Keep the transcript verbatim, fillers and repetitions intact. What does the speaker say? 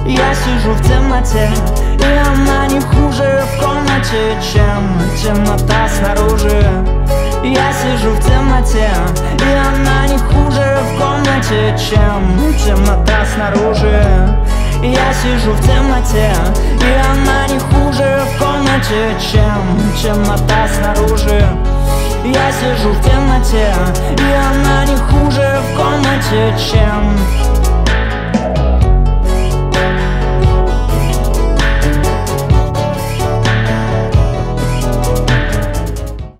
Я сижу в темноте, и она не хуже в комнате, чем темнота снаружи. Я сижу в темноте, и она не хуже в комнате, чем темнота снаружи. Я сижу в темноте, и она не хуже в комнате, чем темнота снаружи. Я сижу в темноте, и она не хуже в комнате, чем